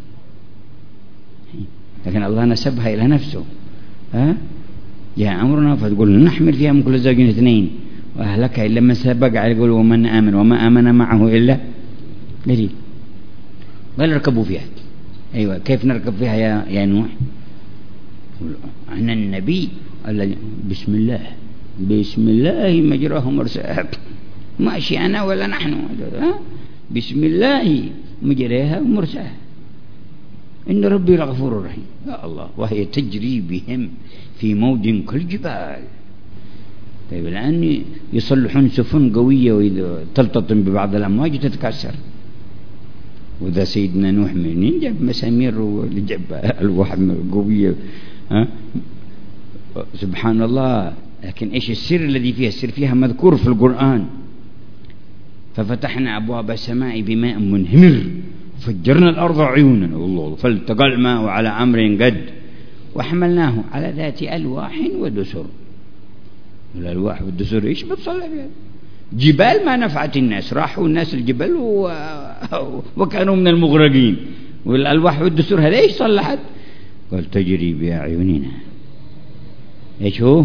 لكن الله نسبها إلى نفسه. ها يا أمرنا فتقول نحمل فيها من كل زوجين اثنين وأهلك إلا من سبق عليه. يقول ومن آمن وما آمن معه إلا قليل. قال اركبوا فيها. أيوة كيف نركب فيها يا, يا نوح؟ أنا النبي الذي بسم الله بسم الله مجراه مرساها، ماشي أنا ولا نحن. بسم الله مجريها ومرساها إن ربي لغفور رحيم. يا الله وهي تجري بهم في موج كالجبال. طيب الآن يصلحون سفن قوية وإذا تلتطم ببعض الأمواج تتكسر. وذا سيدنا نوح منين جاب مسامير وجاب الواحد قوية؟ ها سبحان الله. لكن إيش السر الذي فيها؟ السر فيها مذكور في القرآن. ففتحنا أبواب السماء بماء منهمر فجرنا الأرض عيونا الله فالتقى الماء على أمر قد وحملناه على ذات ألواح ودسر. الألواح والدسر إيش بتصلح بها؟ جبال ما نفعت الناس، راحوا الناس الجبل و... وكانوا من المغرقين. والألواح والدسر هذا إيش صلحت؟ قال تجري بأعيننا. إيش هو؟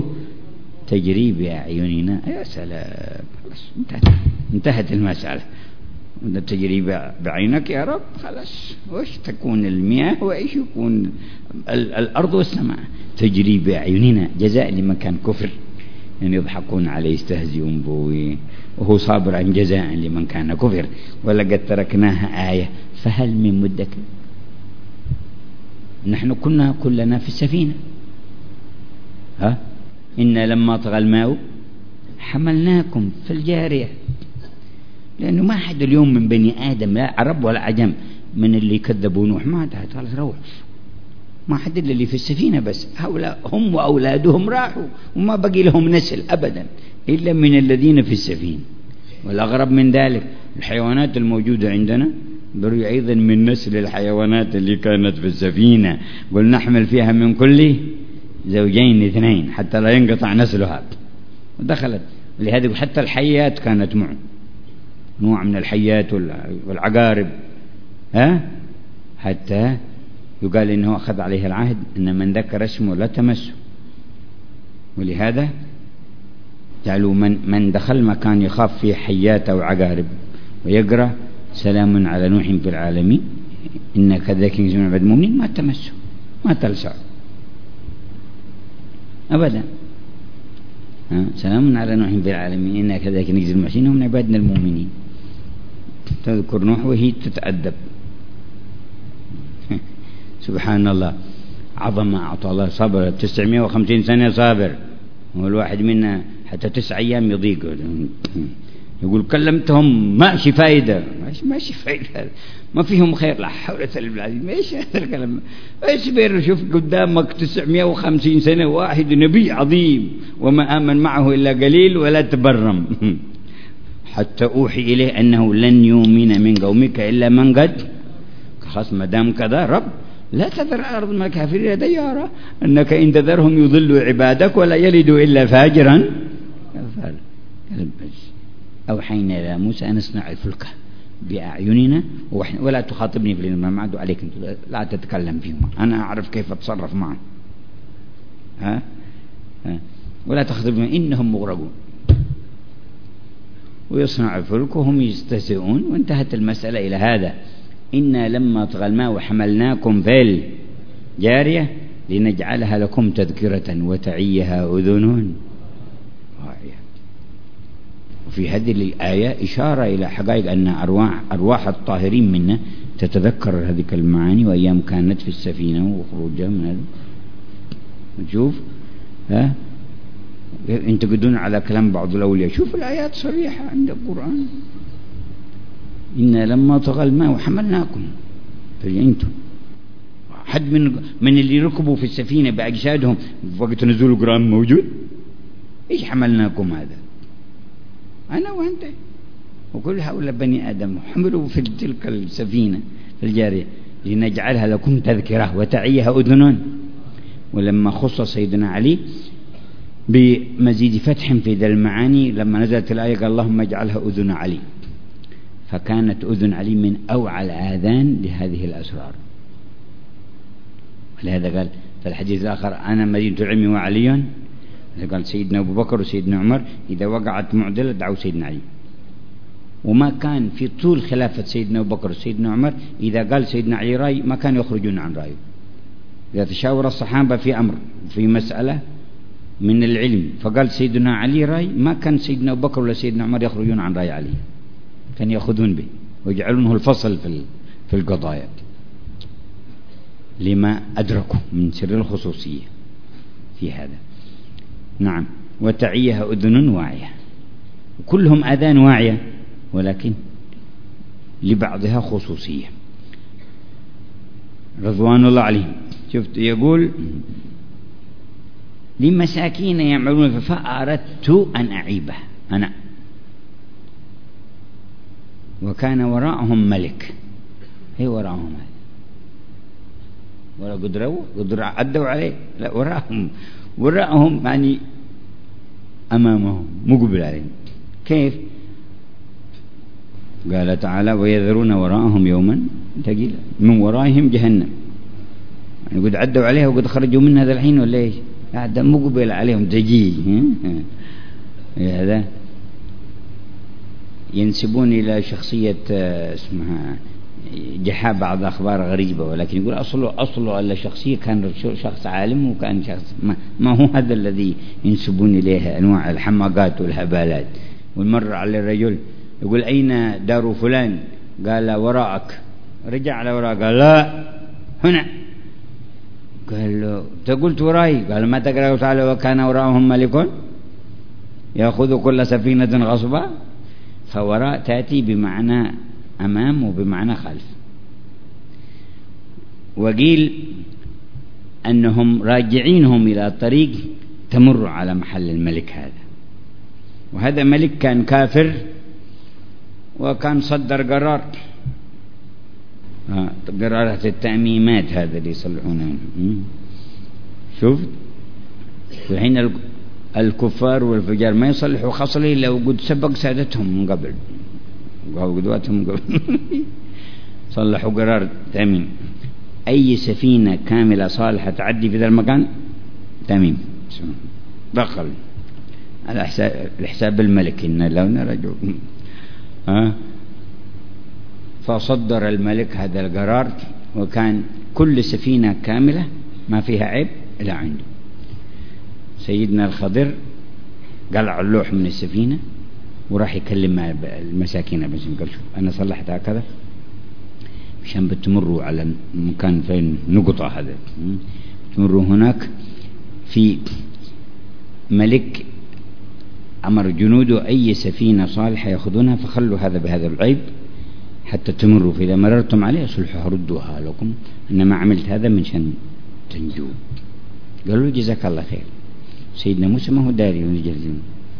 تجري بأعيننا. يا سلام. خلاص انتهت. انتهت المسألة. تجري بعينك يا رب خلاص، وش تكون المياه وإيش يكون الأرض والسماء تجري بأعيننا جزاء لمن كان كفر، يعني يضحكون عليه يستهزئون به وهو صابر عن جزاء لمن كان كفر. ولقد تركناها آية فهل من مدكر. نحن كنا كلنا في السفينة، ها إن لما طغى الماء حملناكم في الجارية، لأنه ما حد اليوم من بني آدم لا عرب ولا عجم من اللي كذبوا نوح ما انتهت خلاص روح، ما حد إلا اللي في السفينة بس، هؤلاء هم وأولادهم راحوا وما بقي لهم نسل أبدا إلا من الذين في السفينة. والأغرب من ذلك الحيوانات الموجودة عندنا بري أيضا من نسل الحيوانات اللي كانت في السفينة، قل نحمل فيها من كل زوجين اثنين حتى لا ينقطع نسلها، ودخلت. ولهذا حتى الحيات كانت معه، نوع من الحيات والعقارب، ها حتى يقال إنه أخذ عليه العهد أن من ذكر اسمه لا تمسه. ولهذا جعلوا من, من دخل مكان يخاف فيه حيات أو عقارب ويقرأ سلام على نوح في العالمين إن كذلك نجزي من عباد المؤمنين ما تمسه ما تلسع أبدا. سلام على نوح في العالمين إن كذلك نجزي المحسنين هم من عبادنا المؤمنين. تذكر نوح وهي تتأدب. سبحان الله، عظم أعطى الله صبر تسعمائة وخمسين سنة صابر، والواحد منا حتى تسع أيام يضيق يقول كلمتهم ماشي فايدة، ماشي فايدة ما فيهم خير، لا حول ولا قوة إلا بالله. ايش هذا الكلام؟ اصبر شوف قدامك تسعمائة وخمسين سنة واحد نبي عظيم وما آمن معه إلا قليل ولا تبرم حتى أوحي إليه أنه لن يؤمن من قومك إلا من قد خلاص. ما دام كذا رب لا تذر الأرض من الكافرين ديارا أنك إن تذرهم يضلوا عبادك ولا يلدوا إلا فاجرا كفارا. أوحينا إلى موسى أن اصنع الفلك بأعيننا ولا تخاطبني في ما عدوا عليك، لا تتكلم فيهم، أنا أعرف كيف أتصرف معهم، ها, ها؟ ولا تخاطبني إنهم مغرقون. ويصنع الفلك وهم يستهزئون، وانتهت المسألة إلى هذا. إنا لما طغى الماء وحملناكم في الجارية لنجعلها لكم تذكرة وتعيها أذن واعية. وفي هذه الآية إشارة إلى حقائق أن أرواح, أرواح الطاهرين منا تتذكر هذه المعاني وأيام كانت في السفينة وخروجها من هذا. نشوف ها ينتقدون على كلام بعض الأولياء، شوف الآيات صريحة عند القرآن. إنا لما طغى الماء وحملناكم فجئتم. حد من من اللي ركبوا في السفينة بأجسادهم وقت نزول القرآن موجود؟ إيش حملناكم هذا؟ أنا وأنت وكل هؤلاء بني آدم حملوا في تلك السفينة في الجارية لنجعلها لكم تذكرة وتعيها أذن. ولما خص سيدنا علي بمزيد فتح في ذا المعاني لما نزلت الآية قال اللهم اجعلها أذن علي، فكانت أذن علي من أوعى الآذان لهذه الأسرار. ولهذا قال في الحديث الآخر أنا مدينة العلم وعلي، قال سيدنا أبو بكر وسيدنا عمر إذا وقعت معضلة دعوا سيدنا علي. وما كان في طول خلافة سيدنا أبو بكر وسيدنا عمر إذا قال سيدنا علي رأي ما كانوا يخرجون عن رأيه. إذا تشاور الصحابة في أمر في مسألة من العلم فقال سيدنا علي رأي ما كان سيدنا أبو بكر ولا سيدنا عمر يخرجون عن رأي علي، كان يأخذون به ويجعلونه الفصل في في القضايا لما أدركوا من سر الخصوصية في هذا. نعم، وتعيها أذن واعية، كلهم أذان واعية ولكن لبعضها خصوصية رضوان الله عليهم. شفت يقول لمساكين يعملون فأردت أن أعيبه أنا وكان وراءهم ملك. هي وراءهم ملك ولا قدروا قدروا عدوا عليه، لا وراءهم وراءهم يعني أمامهم مقبل عليهم. كيف؟ قال تعالى ويذرون وراءهم يوما ثقيلا من ورائهم جهنم، يعني قد عدوا عليها وقد خرجوا منها ذا الحين ولا ايش؟ هذا مقبل عليهم ثقيل. هذا ينسبون إلى شخصية اسمها جحا بعض أخبار غريبة، ولكن يقول أصله أصله ألا شخصية كان شخص عالم، وكان شخص ما, ما هو هذا الذي ينسبون إليه أنواع الحماقات والهبالات. والمر على الرجل يقول أين دار فلان؟ قال وراءك. رجع على وراء قال لا هنا. قال له تقولت وراي؟ قال ما تقرأ تعالى وكان وراءهم ملك يأخذ كل سفينة غصبا. فوراء تأتي بمعنى أمام وبمعنى خلف. وقيل أنهم راجعينهم إلى طريق تمر على محل الملك هذا، وهذا ملك كان كافر وكان صدر قرار قرارات التأميمات هذا اللي يصلحونه. شوف الحين الكفار والفجار ما يصلحوا خصلي لو قد سبق سادتهم من قبل قدواتهم من قبل صلحوا قرار تأميم. أي سفينة كاملة صالحة تعدي في ذا المكان تأميم دخل على حساب الملك إن لو نرجو. ها فصدر الملك هذا القرار، وكان كل سفينة كاملة ما فيها عيب إلا عنده. سيدنا الخضر قلع اللوح من السفينة وراح يكلم المساكين بس قال شوف أنا صلحت هكذا مشان بتمروا على مكان فين نقطة هذا، تمروا هناك في ملك أمر جنوده أي سفينة صالحة يأخذونها، فخلوا هذا بهذا العيب حتى تمروا، فإذا مررتم عليه صلحوا ردوها لكم، إنما عملت هذا من شان تنجو. قالوا جزاك الله خير. سيدنا موسى ما هو داري ونجرزين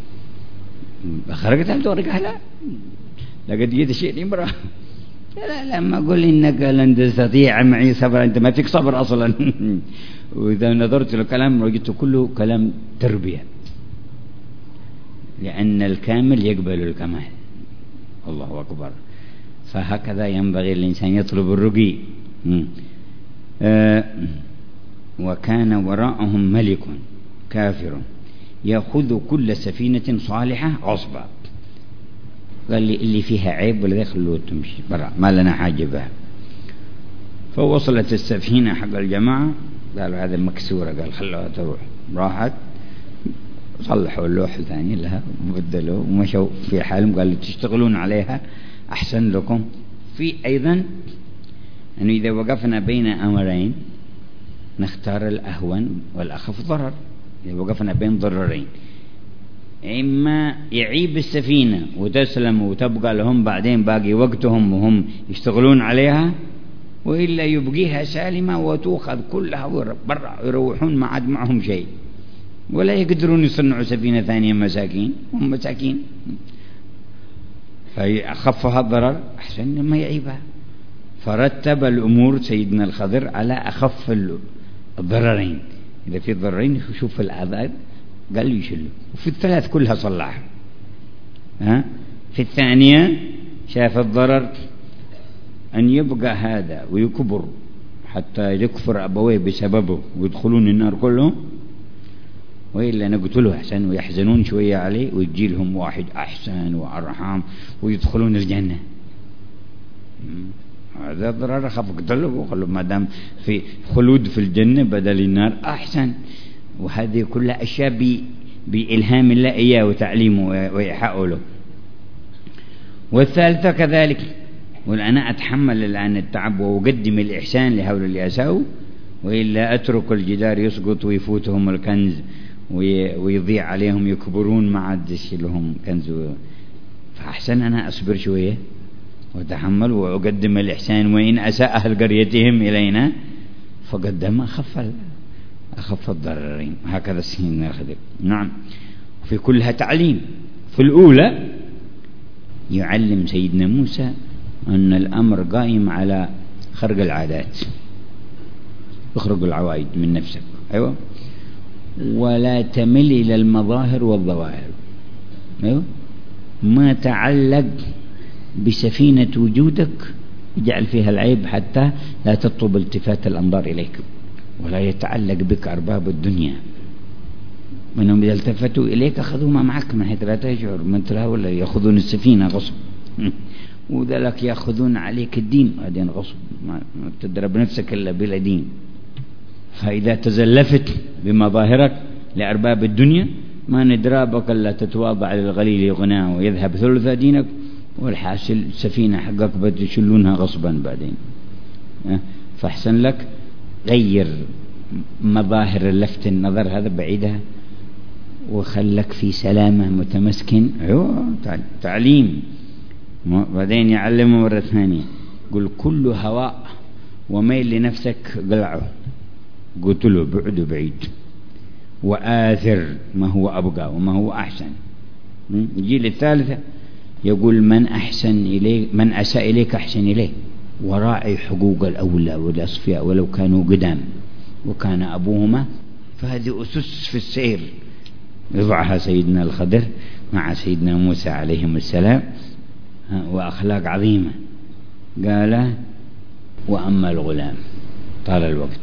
خرجت هل دورك لا لقد جيت شيء امرأة لا لا ما أقول إنك لن تستطيع معي صبر، أنت ما فيك صبر أصلا. وإذا نظرت للكلام وجدت كله كلام تربية، لأن الكامل يقبل الكمال. الله أكبر. فهكذا ينبغي الإنسان يطلب الرقي. آه وكان وراءهم ملك كافر يأخذ كل سفينة صالحة غصبا. قال لي اللي فيها عيب ولا خلوه تمشي برا ما لنا حاجة بها. فوصلت السفينة حق الجماعة قالوا هذا مكسورة، قال خلوها تروح. راحت صلحوا اللوح الثاني لها وبدلوا ومشوا في حالهم. قالوا تشتغلون عليها أحسن لكم. في أيضا أنه إذا وقفنا بين أمرين نختار الأهون والأخف ضرر. إذا وقفنا بين ضررين إما يعيب السفينة وتسلم وتبقى لهم بعدين باقي وقتهم وهم يشتغلون عليها، وإلا يبقيها سالمة وتأخذ كلها برا يروحون ما عاد معهم شيء ولا يقدرون يصنعوا سفينة ثانية. مساكين هم مساكين. فأخفها الضرر أحسن ما يعيبها. فرتب الأمور سيدنا الخضر على أخف الضررين. إذا في ضررين يشوف العذاب قال يشله، وفي الثلاث كلها صلحها. ها في الثانية شاف الضرر أن يبقى هذا ويكبر حتى يكفر أبويه بسببه ويدخلون النار كلهم، وإلا نقتله أحسن ويحزنون شوية عليه ويجي لهم واحد أحسن وأرحم ويدخلون الجنة. هذا ضرر خف قتله وقالوا ما دام في خلود في الجنة بدل النار أحسن. وهذه كلها أشياء بإلهام الله إياه وتعليمه وإيحاءه له. والثالثة كذلك، والأنا أتحمل الآن التعب وأقدم الإحسان لهؤلاء اللي أساءوا، وإلا أترك الجدار يسقط ويفوتهم الكنز ويضيع عليهم يكبرون ما عاد لهم كنز. فأحسن أنا أصبر شوية وأتحمل وأقدم الإحسان، وإن أساء أهل قريتهم إلينا فقدم أخف أخف الضررين. هكذا سيدنا الخضر. نعم. في كلها تعليم. في الأولى يعلم سيدنا موسى أن الأمر قائم على خرق العادات، اخرج العوائد من نفسك. أيوة. ولا تمل إلى المظاهر والظواهر. أيوة. ما تعلق بسفينة وجودك اجعل فيها العيب حتى لا تطلب التفات الأنظار إليك، ولا يتعلق بك أرباب الدنيا، منهم إذا التفتوا إليك أخذوا ما معك من حيث لا تشعر، من ترى ولا يأخذون السفينة غصب. وذلك يأخذون عليك الدين بعدين غصب، ما تضرب نفسك إلا بلا دين. فإذا تزلفت بمظاهرك لأرباب الدنيا ما ندرابك إلا تتواضع للغليل غناه ويذهب ثلث دينك، والحاصل السفينة حقك بتشلونها غصبا بعدين. فاحسن لك غير مظاهر اللفت النظر هذا بعيدها، وخلك في سلامة متمسكن. تعليم بعدين يعلمه مرة ثانية، قل كل هواء وميل لنفسك قلعه، قلت له بعد بعيد، وآثر ما هو أبقى وما هو أحسن. الجيل الثالثة يقول من أحسن إليك من أساء إليك أحسن إليه، وراعي حقوق الأولى والأصفياء ولو كانوا قدام وكان أبوهما. فهذه أسس في السير يضعها سيدنا الخضر مع سيدنا موسى عليهم السلام، وأخلاق عظيمة. قال وأما الغلام، طال الوقت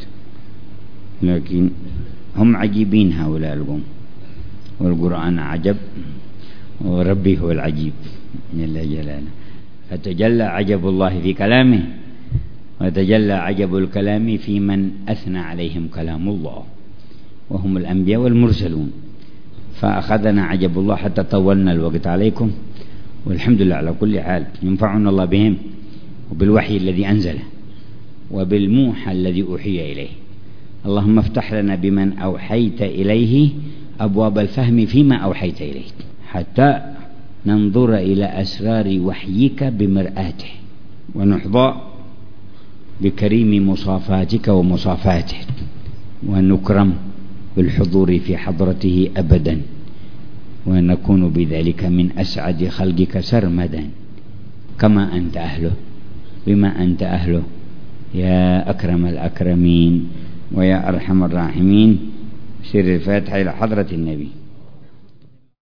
لكن هم عجيبين هؤلاء القوم، والقرآن عجب وربي هو العجيب جل جلاله. فتجلى عجب الله في كلامه، وتجلى عجب الكلام في من أثنى عليهم كلام الله، وهم الأنبياء والمرسلون. فأخذنا عجب الله حتى طولنا الوقت عليكم، والحمد لله على كل حال. ينفعنا الله بهم وبالوحي الذي أنزله وبالموحى الذي أوحي إليه. اللهم افتح لنا بمن أوحيت إليه أبواب الفهم فيما أوحيت إليه، حتى ننظر إلى أسرار وحيك بمرآته، ونحظى بكريم مصافاتك ومصافاته، ونكرم بالحضور في حضرته أبدا، ونكون بذلك من أسعد خلقك سرمدا، كما أنت أهله بما أنت أهله يا أكرم الأكرمين ويا أرحم الراحمين. سر الفاتحة إلى حضرة النبي.